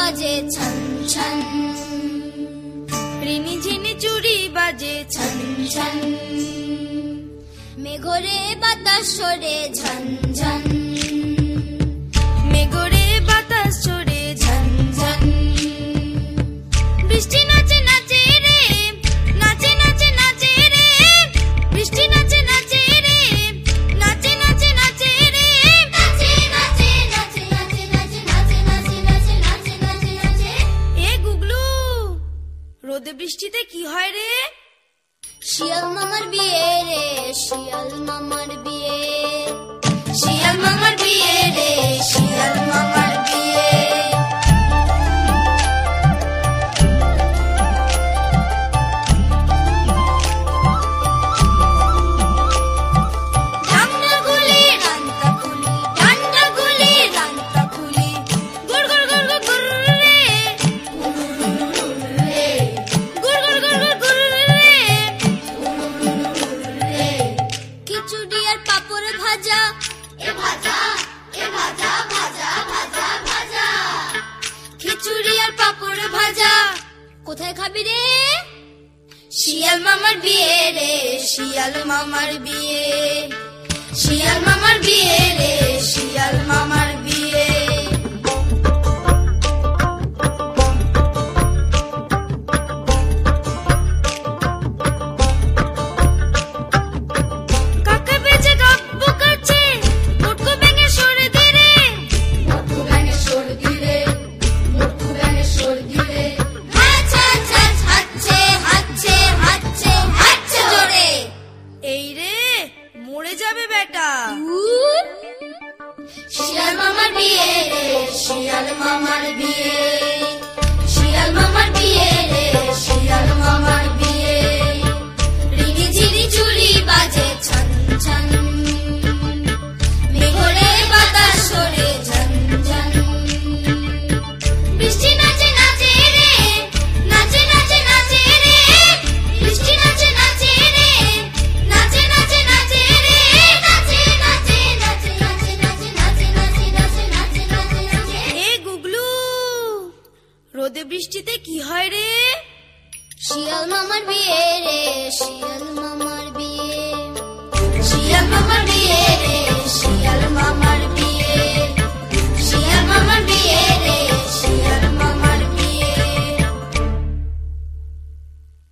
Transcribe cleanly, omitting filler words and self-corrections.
বাজে ছন ছন, রিনি ঝিনি চুড়ি বাজে ছন ছন, মেঘরে বাতাস সরে ঝন ঝন, মেঘরে বাতাস সরে ঝন ঝন, বৃষ্টি নাচে নাচে রে, নাচে নাচে নাচে রে, বৃষ্টি নাচে নাচে রে, নাচে নাচে নাচে রে, নাচে নাচে নাচে নাচে নাচে নাচে নাচে নাচে নাচে নাচে নাচে। এ গুগলু, রোদে বৃষ্টিতে কি হয় রে? শিয়াল মামার বিয়ে রে, শিয়াল মামার বিয়ে, শিয়াল মামার বিয়ে রে, শিয়াল মামার বিয়ে। ডান্ডা গুলি রান্তা খুলি, ডান্ডা গুলি রান্তা খুলি, গুড় গুড় গুড় গুড় গুড় রে, গুড় গুড় গুড় গুড় গুড় রে। খিচুড়ি আর পাপড় ভাজা, এ ভাজা এ ভাজা ভাজা ভাজা ভাজা, খিচুড়ি আর পাপড় ভাজা, কোথায় খাবি রে? শিয়াল মামার বিয়ে রে, শিয়াল মামার বিয়ে, শিয়াল মামার বিয়ে রে, শিয়াল মামার বিয়ে। কাকা বেজে গাব্বু কাছে, মোটকু ব্যাঙে সরে দিরে, মোটকু ব্যাঙে সরে দিরে, মোটকু ব্যাঙে সরে দিরে, হাচ্ছে হাচ্ছে হাচ্ছে হাচ্ছে হাচ্ছে জোরে। এই রে, মরে যাবে বেটা। শিয়াল মামার বিয়ে রে, শিয়াল মামার বিয়ে, শিয়াল মামার বিয়ে রে, শিয়াল মামার বিয়ে, রিনি ঝিনি চুড়ি বাজে ছন ছন, মেঘরে বাতাস সরে ঝন ঝন, বৃষ্টি নাচে নাচে রে, নাচে নাচে নাচে রে, বৃষ্টি নাচে নাচে রে, নাচে নাচে নাচে রে, নাচে নাচে নাচে নাচে নাচে নাচে নাচে নাচে নাচে নাচে নাচে। এ গুগলু, রোদে বৃষ্টিতে কি হয় রে? শিয়াল মামার বিয়ে রে, শিয়াল মামার বিয়ে, শিয়াল মামার বিয়ে রে, শিয়াল মামার বিয়ে।